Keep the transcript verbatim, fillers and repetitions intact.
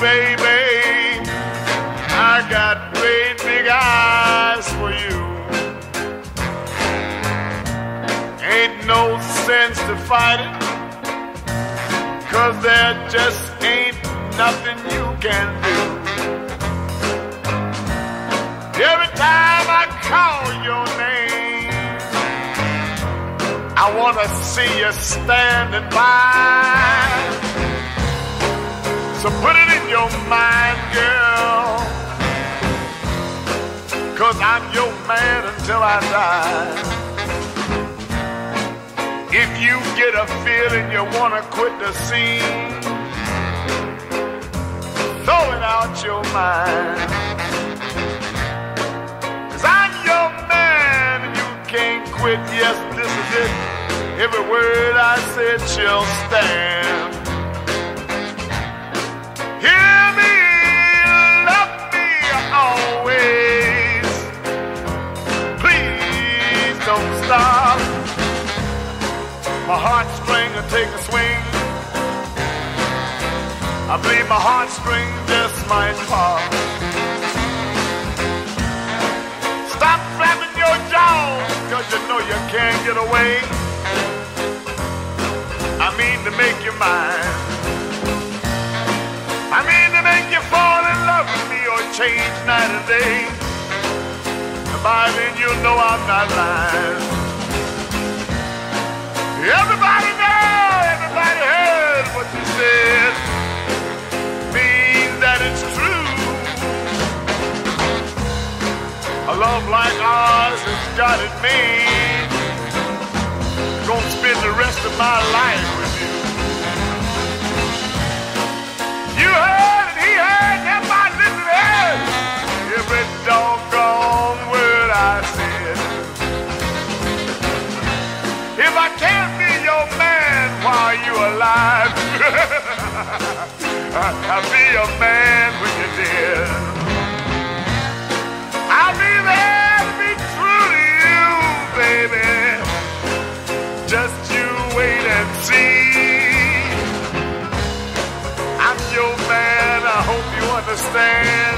baby, I got great big eyes for you. Ain't no sense to fight it, 'cause there just ain't nothing you can do. Every time I call your name, I wanna see you standing by. So put it in your mind, girl, 'cause I'm your man until I die. If you get a feeling you wanna quit the scene, throw it out your mind. 'Cause I'm your man and you can't quit. Yes, this is it. Every word I said shall stand. Hear me, love me always. Please don't stop. My heartstring will take a swing. I believe my heartstring just might pop. Stop flapping your jaws, 'cause you know you can't get away. I mean to make you mine. I mean to make you fall in love with me or change night and day. And by then you'll know I'm not lying. Everybody know, everybody heard what you said. Means that it's true. A love like ours has got it made. Gonna spend the rest of my life with you. You heard and he heard, everybody listen heard. Every doggone word I said. If I can't be your man while you're alive, I'll be your man when you're dead. I'll be there to be true to you, baby. Just you wait and see. I'm your man, I hope you understand.